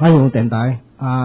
海洋电台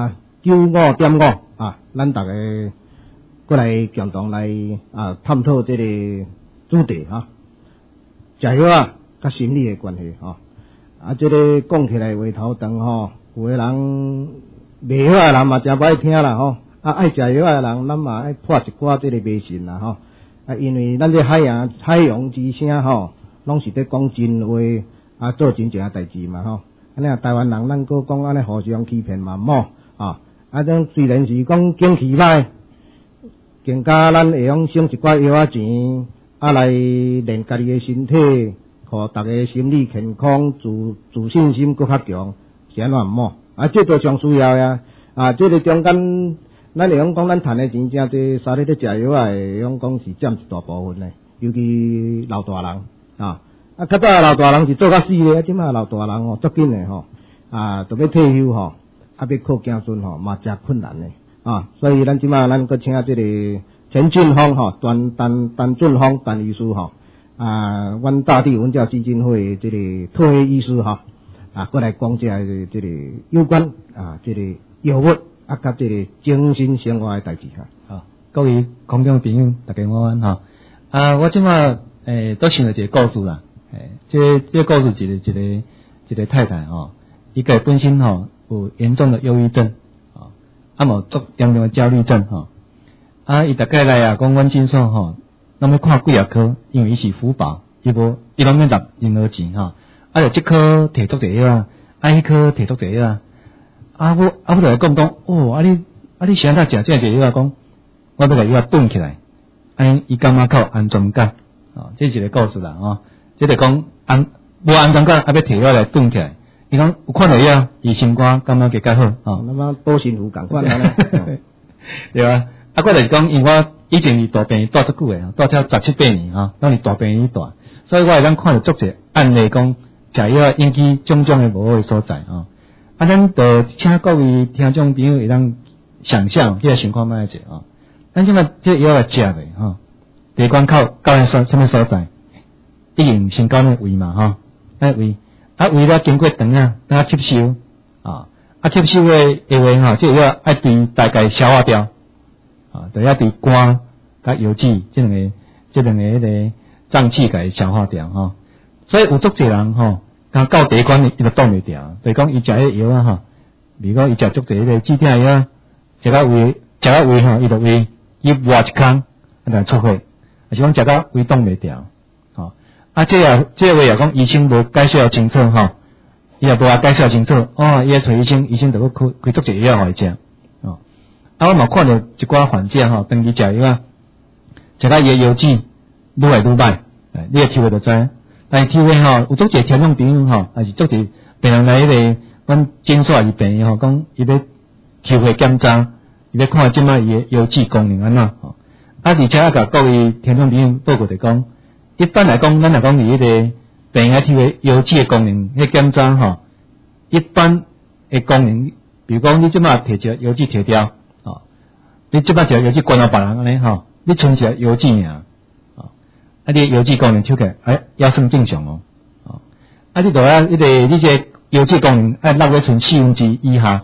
95.5咱大家过来共同来探讨这个主题食药甲心理的关系这个讲起来话头长有个人袂好的人嘛真歹听啦爱食药的人咱嘛爱破一寡这个迷信啦因为咱这海洋之声拢是在讲真话做真正的代志嘛安尼台湾人咱搁讲安尼互相欺骗嘛冇咱虽然是讲景气歹，更加咱会用省一寡药钱来练家己的身体，互大家心理健康、自信心搁较强，是安怎冇这都上需要呀这个中间咱会用讲咱赚的钱真济，三日咧食药会用讲是占一大部分的，尤其老大人较早老大人是做较死的，即马老大人足紧的都要退休要靠子孙嘛真困难的所以咱即马咱搁请这个陈俊峰陈俊峰陈医师阮大地文教基金会这个退休医师过来讲这个有关这个药物甲这个精神生活的代志各位观众朋友大家午安我即马都想到一个故事啦这个故事一个太太伊个本身有严重的忧郁症无足严重的焦虑症伊大概来讲阮诊所咱要看几啊科，因为伊是福保，伊拢要纳任何钱就这科摕足侪药迄科摕足侪药我就来讲你是安怎食这个药讲我要甲药炖起来伊感觉较有安全感这是一个故事啦这就讲无安全感要摕药来炖起来伊讲有看到药伊心肝感觉较好那么保身符共款对啊我就是讲因为我以前是大病住足久诶住超17、8年拢是大病院住所以我会当看到足侪案例讲食药引起种种诶无好诶所在咱就请各位听众朋友会当想象这个情况卖者咱即摆这药来食诶第一关靠什么所在已经先到那胃嘛胃胃了经过肠吸收吸收诶话这药爱对大概消化掉就要对肝甲油脂这两个迄个脏器甲消化掉所以有足侪人刚到第一关伊就挡袂掉，就是讲伊食迄药比如讲伊食足侪迄个止痛药食到胃伊就胃伊挖一空就出血，是讲食到胃挡袂掉这话也讲医生无介绍清楚伊也无介绍清楚伊要找医生就要开足侪药互伊食我嘛看到一寡患者长期食药食到伊的药质愈来愈歹你的体会就知但是体会有足侪听众朋友还是足侪病人来迄个阮诊所是病院讲伊要体会检查伊要看即摆伊的药质功能安怎而且甲各位听众朋友报告就讲一般来讲咱若讲伫迄个病院体会药质的功能迄检查一般的功能比如讲你即摆摕一药质摕掉你即摆食药剂关到别人安尼你剩下药剂尔你药剂功能抽起来也算正常你就你这药剂功能落去剩1/4以下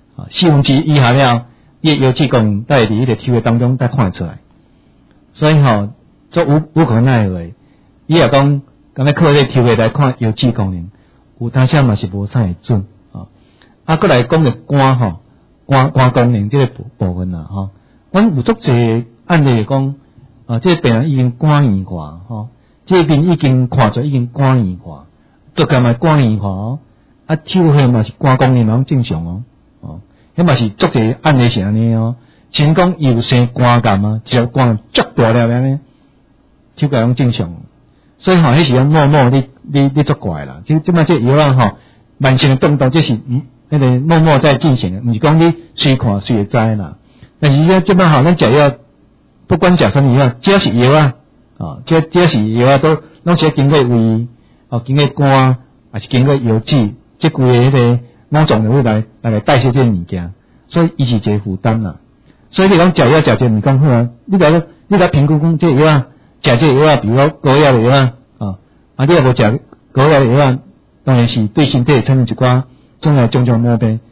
1/4以下了你药剂功能在伫迄个体会当中才看得出来所以做有可能的话伊也讲敢若靠迄个体会来看药剂功能有当时嘛是无啥会准过来讲着肝功能这个部分阮有足侪案例讲这个病人已经肝硬化这边已经看出已经肝硬化做干嘛肝硬化抽血嘛是肝功能嘛正常迄嘛是足侪案例是安尼先讲伊有生肝癌只肝足大了安尼抽起来拢正常所以迄是默默你足怪啦即摆这药慢性的动作这是迄个默默在进行的毋是讲你随看随会知啦但是即摆咱食药不管食什么药只要是药只要是药都拢是经过胃经过肝还是经过药质即规个迄个脑脏就会来代谢这物件所以伊是一个负担啦所以你讲食药食这毋讲好你来评估讲这药食这药比如说高压的药你若无食高压的药当然是对身体产生一寡种种毛病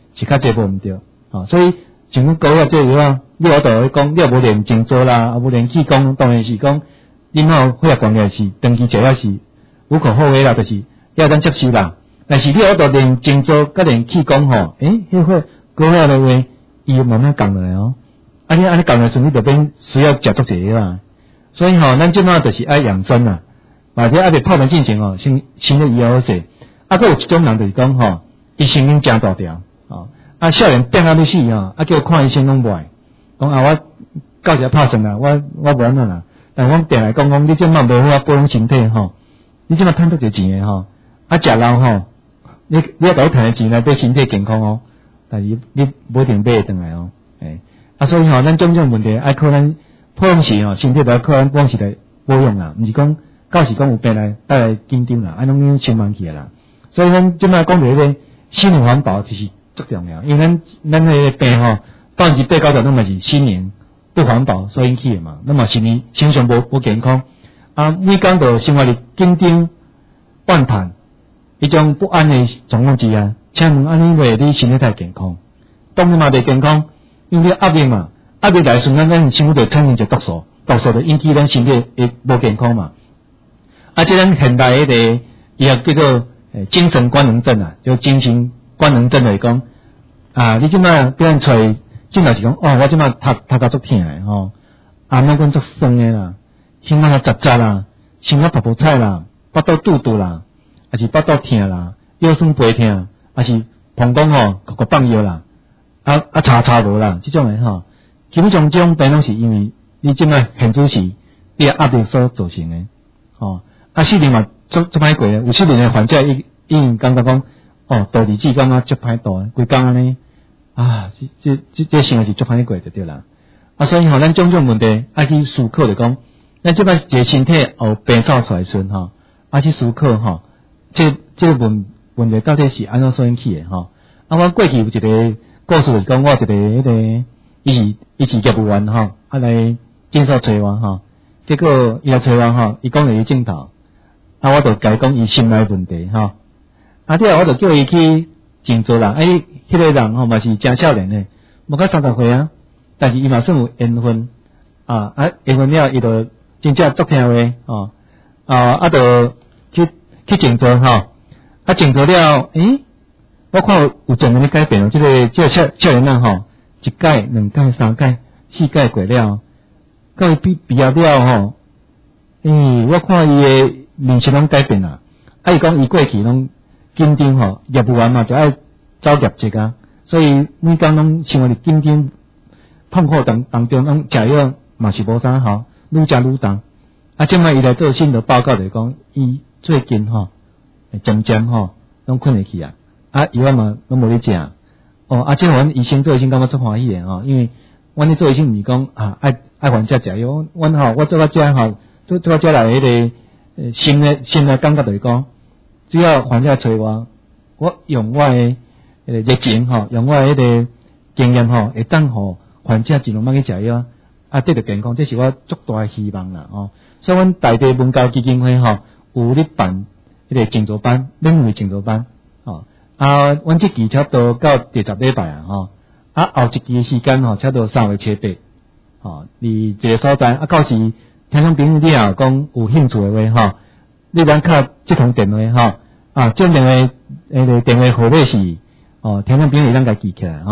是较济无毋对，所以像阮高啊这个啊，你我都会讲，你也无练静坐啦，也无练气功，当然是讲恁吼血压高个是长期食也是无可厚非啦，就是要咱接受啦。但是你我都练静坐，甲练气功吼，迄个高血的话，伊慢慢降落来哦。你安尼降落来时，你就变需要食足济啦。所以咱即摆就是爱养生啦，或者未泡饭进前先了以后势。佫有一种人就是讲伊声音真大条，少年变要死叫看医生拢袂，讲我到时拍算啦，我无安怎啦。但我定来讲，你即摆无好保养身体你即摆赚足侪钱诶食老你要甲伊赚诶钱来对身体健康但是你无一定买会转来所以咱种种问题爱靠咱保养时身体都要靠咱保养时来保养啦，毋是讲到时讲有病来带来紧张啦，拢先忘记啦。所以咱即摆讲到个心理环保就是足重要，因为咱迄个病80%-90%拢嘛是心灵不环保所引起的嘛，那么心理形象无健康每工到生活里紧张怨叹，迄种不安的状况之下，请问安尼话你身体太健康，当然嘛袂健康，因为你压力嘛，压力来瞬间咱身体就产生一毒素，毒素就引起咱身体会无健康嘛。即咱现代迄个伊也叫做精神官能症就精神官能症来讲你即摆比咱找即摆是讲我即摆头壳足痛诶脑管足酸诶啦，胸口杂杂啦，心口泡泡菜啦，腹肚肚肚啦，还是腹肚痛啦，腰酸背痛，还是膀胱个放药啦，查无啦，即种诶基本上即种病拢是因为你即摆现主是你诶压力所造成诶四年嘛足歹过有4年诶患者已经感觉讲道理自感觉足歹度规工安尼这生活是足歹过就对啦所以咱种种问题爱去思考就讲，咱即摆一个身体病灶出来时去思考这个问题到底是安怎所引起的我过去有一个故事就是讲，我一个迄个伊是业务员来介绍找我结果伊来找我伊讲了伊镜头我就甲伊讲伊心内问题第二我就叫伊去静坐啦迄个人嘛是真少年诶，无到30岁但是伊嘛算有缘分缘分了伊就真正足听话就去静坐静坐了我看有正面的改变这个少年人一改2改3改4改过了到伊毕业了我看伊的面色拢改变啦伊讲伊过去拢紧张业务员嘛就爱走业绩所以每工拢生活伫紧张痛苦当中拢食药嘛是无啥愈食愈重即摆伊来做新的报告就是讲伊最近渐渐拢困会去药嘛拢无咧食即阮医生做医生感觉足欢喜诶因为阮咧做医生毋是讲爱患者食药，我做到这做到这来迄个新的感觉就是讲，只要患者找我用我诶热情用我诶迄个经验会当互患者尽量莫去食药得到健康，这是我足大诶希望啦所以阮大地文教基金会有咧办迄个静坐班，免费静坐班阮这期差不多到第10礼拜后一期诶时间差不多3月7、8伫一个所在到时听众朋友你若讲有兴趣诶话你咱敲这通电话这电话电话号码是听众朋友咱家记起来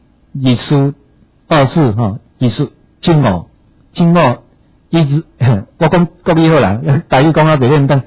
242425我讲国语好啦，台语讲袂认得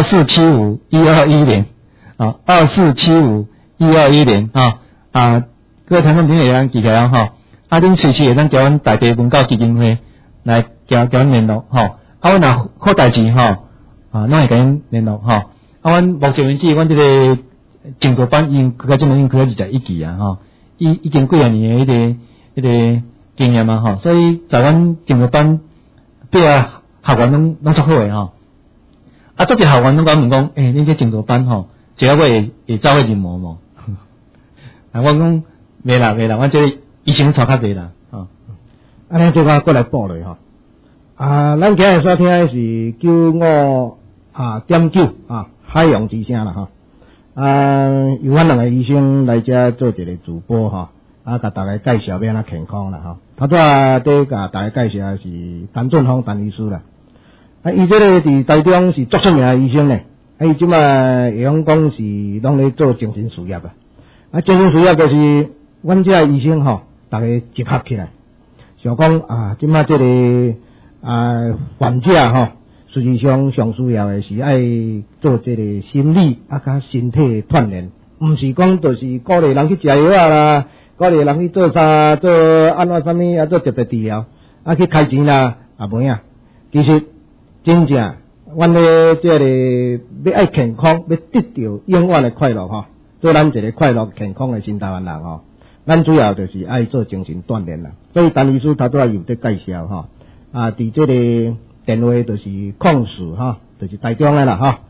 2475121024751210各位听众朋友咱记起来恁随时会当叫阮大地文教基金会来交阮联络阮若好代志拢会甲恁联络阮目前为止阮这个静坐班已经开始21期已经几啊年的迄个经验所以在阮静坐班对学员拢足好诶足侪学员拢甲我问讲恁这静坐班一个月会走去任务无我讲袂啦，阮这医生差较济啦安尼即我过来报落咱今日所听的是95.9海洋之声啦由阮两个医生来遮做一个主播哈，甲大家介绍要安怎健康啦哈。头拄仔伫甲大家介绍是陈俊峰陈医师啦，伊这个伫台中是足出名的医生呢，伊即摆会用讲是拢咧做精神事业啊，精神事业就是阮遮医生吼，大家集合起来，想讲即摆这个患者吼。实际上上需要的是爱做这个心理甲身体锻炼，毋是讲就是鼓励人去食药啦，鼓励人去做啥做安怎啥物做特别治疗去开钱啦袂啊。其实真正阮咧这个要爱健康，要得到永远的快乐吼，做咱一个快乐健康的新台湾人吼，咱主要就是爱做精神锻炼啦。所以陈医师头拄仔有在介绍吼伫这个。电话就是04哈，就是台中的啦哈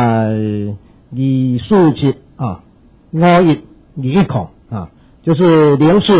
，2475121就是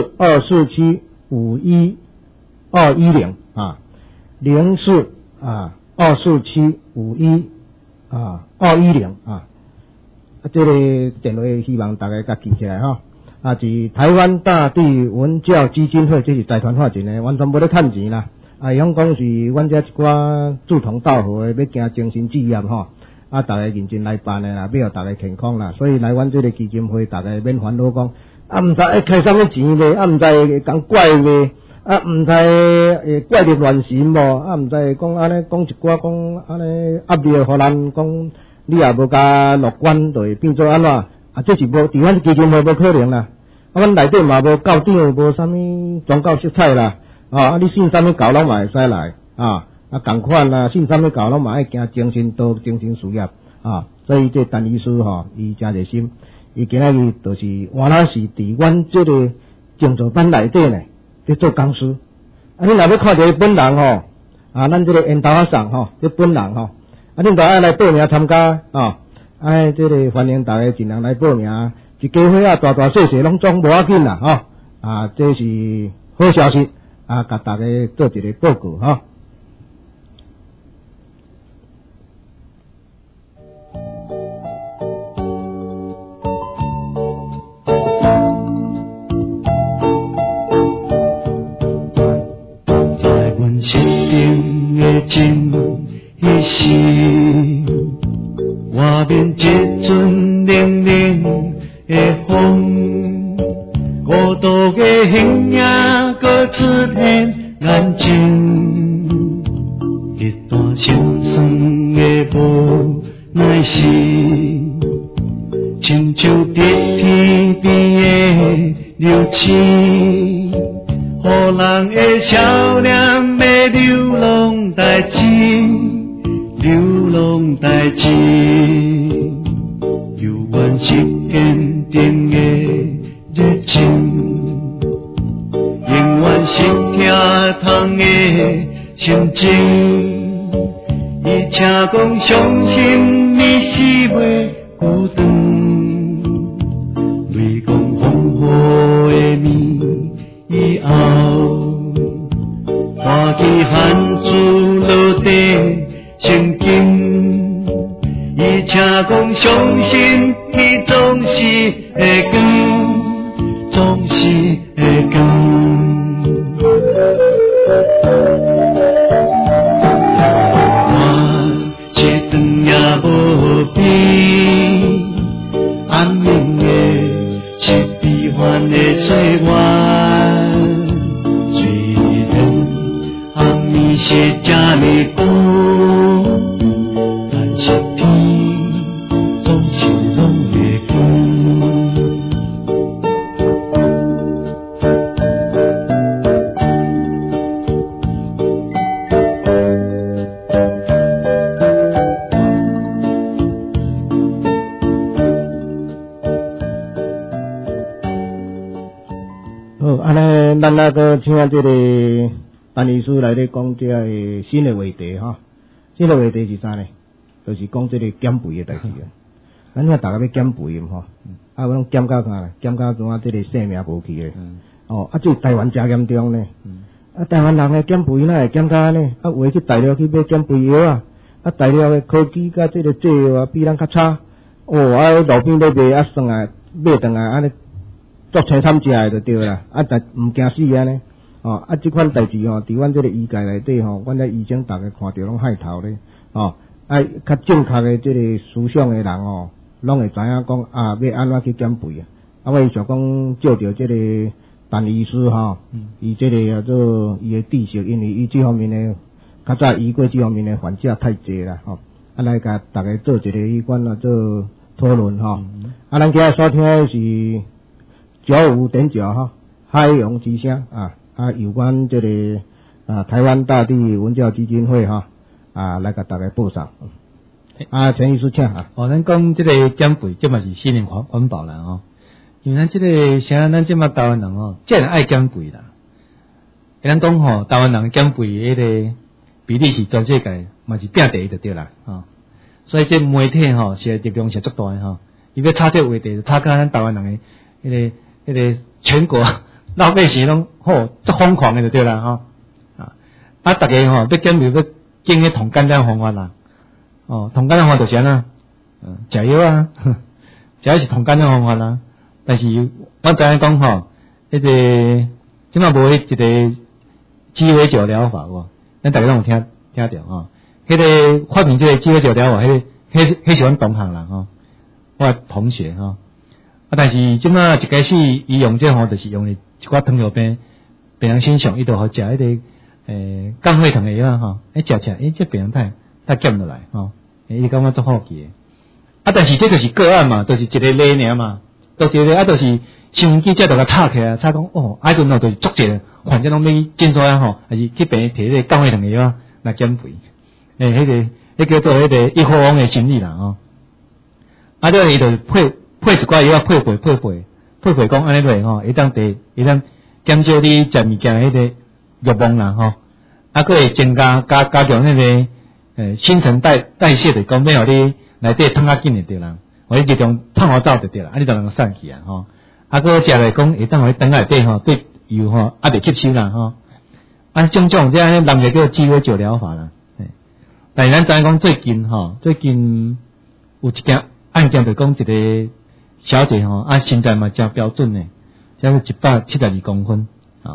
04247512100424751210这个电话希望大家甲记起来哈。是台湾大地文教基金会，这是财团法人的，完全无咧趁钱啦。用讲是阮遮一寡志同道合的，要行精神志业吼，大家认真来办的啦，要互大家健康啦，所以来阮这个基金会，大家免烦恼讲，毋知爱开啥物钱咧，毋知讲怪咧，毋知怪力乱神无，毋知讲安尼讲一寡讲安尼压力互咱讲，你也无甲乐观，就会变做安怎？这是无伫阮基金会无可能啦，阮内底嘛无校长，无啥物宗教色彩啦。你信啥物教拢嘛会使来同款啦，信啥物教拢嘛爱行精神道、精神事业所以这陈医师伊真热心，伊今仔日就是原来是伫阮这个静坐班内底呢，伫做讲师。你若要看到本人咱这个缘投送这本人恁就爱来报名参加这个欢迎大家尽量来报名，一家伙大大小小拢总无要紧啦这是好消息。甲大家做一个报告哈。 在阮心中的情迄时，外面一阵冷冷的风，孤独的形影。出现眼睛，一段心酸的无奈是，亲像在天边的流星，予人的少年的流浪代志，流浪代志，犹原是坚定的热情。心疼痛的心情，伊请讲相信你是袂孤单，雷公风雨的年以后，花期汗珠落地圣经，伊请讲相信伊总是会光，总是会光。暗暝的是悲欢的岁月，虽然暗暝是这么长，但是天总是拢会光。 咱那个请这个陈医师来咧讲这个新的话题新的话题是啥呢？就是讲这个减肥的代志咱看大家要减肥我拢减到啥？减到怎啊？这个性命无去咧。这台湾真严重呢。台湾人咧减肥哪会减到安尼？有的去大陆去买减肥药大陆的科技甲这个制药比咱较差。 路边咧卖啊算啊买转来安尼作青惨食诶就对啦，但毋惊死安尼。即款代志伫阮这个医界内底阮咧医生逐个看着拢害头咧，较正确诶这个思想诶人拢会知影讲要安怎去减肥我想讲照着这个陈医师伊这个叫做伊诶知识，因为伊这方面诶较早医过这方面诶患者太济啦来甲大家做一个迄款做讨论咱今日所听诶是95.9海洋之声有关这个台湾大地文教基金会来甲大家报上陈医师请咱讲这个减肥，这嘛是心灵环保啦因为咱这个像咱这嘛台湾人真爱减肥啦。咱讲台湾人减肥迄个比例是全世界嘛是拼第一就对啦所以这媒体是力量是足大的伊要炒这话题，炒到咱台湾人的迄个全国老百姓拢足疯狂的就对啦大家要减肥要经迄同简单方法啦同简单方法就是安怎食药食药是同简单方法啦。但是我知影讲迄个即马无迄一个鸡尾酒疗法咱大家拢有听着迄个发明这个鸡尾酒疗法，迄是阮同行人我同学但是即马一开始伊用这就是用一寡糖尿病人身上，伊就好食迄个降血糖的药食这病人太减落来伊感觉足好奇的但是这就是个案嘛，就是一个例尔嘛，就是就是新闻记者就甲插起来，插讲迄阵就是足济患者拢要去诊所还是去病院摕迄个降血糖的药来减肥迄叫做迄个一窝蜂的心理啦这伊就配一寡药配讲安尼落会当减少你食物件迄个欲望啦佫会增加强迄个新陈代谢的，讲要互你内底烫较紧就对啦，互你日常烫好走就对啦，你就能够散去佫食来讲会当互你肠内底对油袂吸收啦种这样人就叫鸡尾酒疗法啦。但是咱知影讲最近有一件案件，就讲一个小姐身材嘛真标准的，才是172公分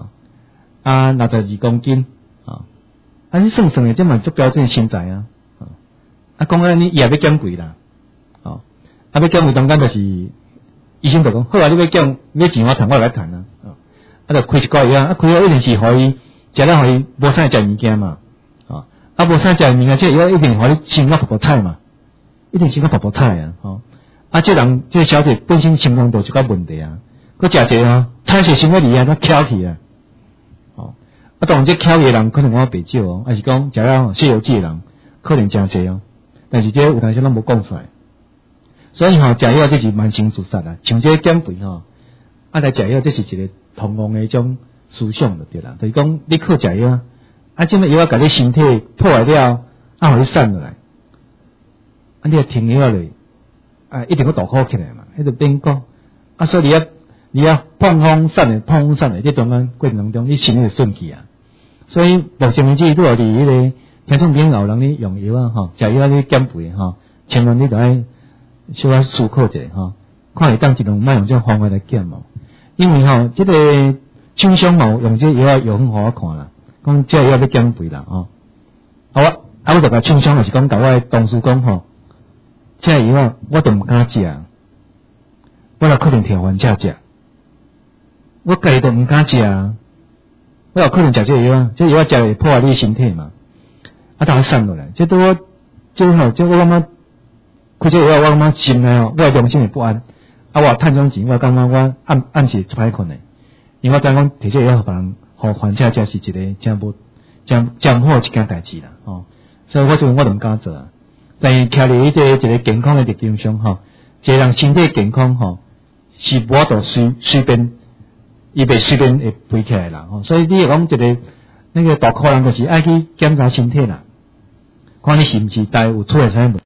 62公斤你算的这嘛足标准的身材讲你也要减肥啦要减肥当然就是医生就讲好你要减，你钱我我来谈就开一寡药开药一定是互伊食了互伊无啥食物件嘛无啥食物件，这药一定互你心肝泡菜嘛，一定心肝泡菜这人这小姐本身心脏就有一寡问题佮食一个菜色心里都翘起当然这翘起的人可能我白少还是讲食了西游记的人可能真济但是这有当时拢无讲出来，所以食药这是慢性自杀像这减肥来食药这是一个同样的一种思想就对啦，就是讲你靠食药这么药甲你身体破坏了互你散落来你要停药落一定要大苦起来嘛，迄就变讲所以你要碰风散的这中间过程当中你身体就顺去所以目前为止如果你迄个听众朋友有人咧用药食药咧减肥千万你就要小可思考一下看会当一两摆用这种方法来减因为这个厂商用这药有很互我看啦，讲这药要减肥啦我就甲厂商就是讲甲我的同事讲这药我都毋敢食，我有可能替患者食，我家己都毋敢食我有可能食这药食会破坏你身体嘛大家散落来这我感觉开这药我感觉心内我良心会不安我趁种钱我感觉我暗时出歹困的，因为我知讲摕这药互别人互患者才是一个真好一件代志啦所以我就毋敢做但是徛伫一个健康的立场上一个人身体健康是无法度随便伊袂随便会肥起来啦所以你讲一个那个大可人就是爱去检查身体啦，看你是毋是有出现啥物